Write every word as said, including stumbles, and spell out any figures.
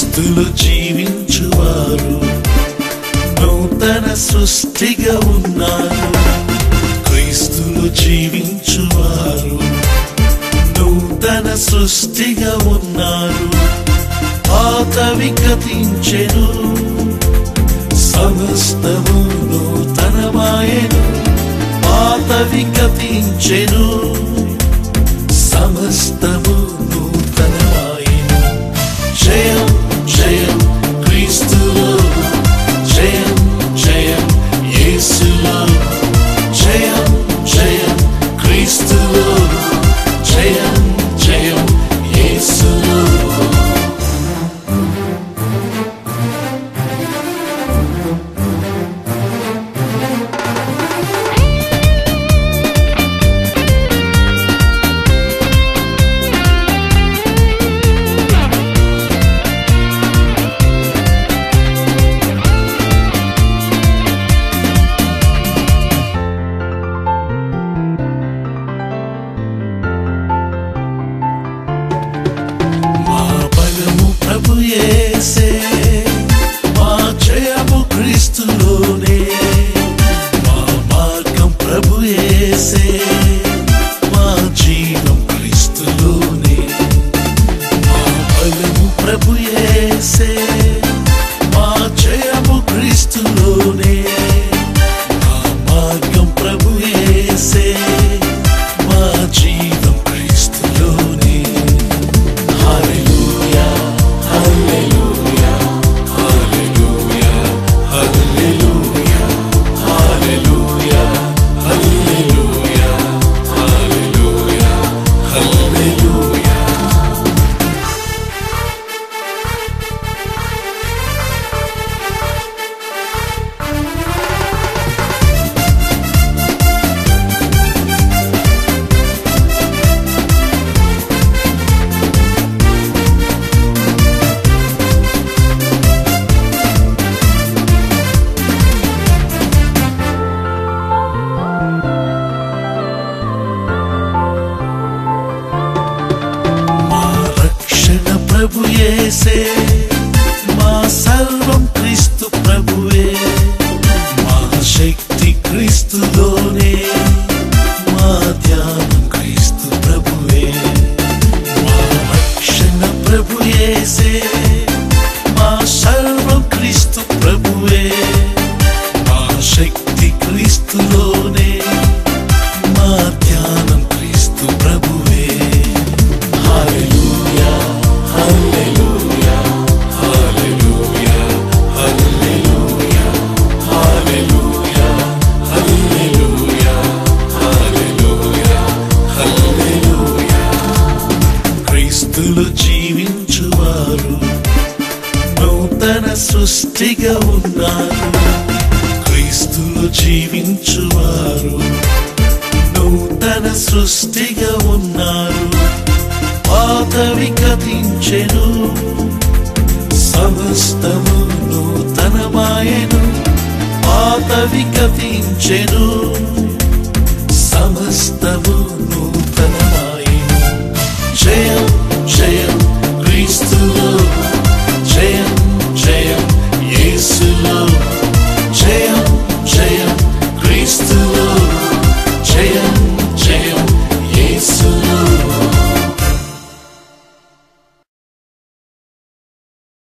క్రీస్తులో జీవించువారు నూతన సృష్టిగా ఉన్నారు. క్రీస్తులో జీవించువారు నూతన సృష్టిగా ఉన్నారు. పాతవి గతించెను, సమస్తము నూతనమాయెను. పాతవి గతించెను, సమస్తము నూతనమాయెను. జయం జయం క్రీస్తులో, జయం జయం యేసులో. జయం జయం క్రీస్తులో, జయం జయం యేసులో. యేసే మా జయము క్రీస్తులోనే, మా మార్గం ప్రభు యేసే, మా జీవం క్రీస్తులోనే. మా బలము ప్రభు యేసే, మా జయము క్రీస్తులోనే, మా మార్గం ప్రభు యేసే, మా జీవం క్రీస్తులోనే. హల్లెలూయా హల్లెలూయా హల్లెలూయా హల్లెలూయా హల్లెలూయా హల్లెలూయా హల్లెలూయా హల్లెలూయా. ప్రభు యేసే మా సర్వం క్రీస్తు ప్రభువే, మా శక్తి క్రీస్తులోనే, మా ధ్యానం క్రీస్తు ప్రభువే. మా రక్షణ ప్రభు యేసే, మా సర్వం క్రీస్తు ప్రభువే, మా శక్తి క్రీస్తులోనే, మా ధ్యానం క్రీస్తు ప్రభువే. హల్లెలూయా హల్లెలూయా హల్లెలూయా హల్లెలూయా హల్లెలూయా హల్లెలూయా హల్లెలూయా హల్లెలూయా. క్రీస్తులో జీవించువారు నూతన సృష్టిగా ఉన్నారు. క్రీస్తులో జీవించువారు నూతన సృష్టిగా ఉన్నారు. పాతవి గతించెను, సమస్తము నూతనమాయెను. పాతవి గతించెను,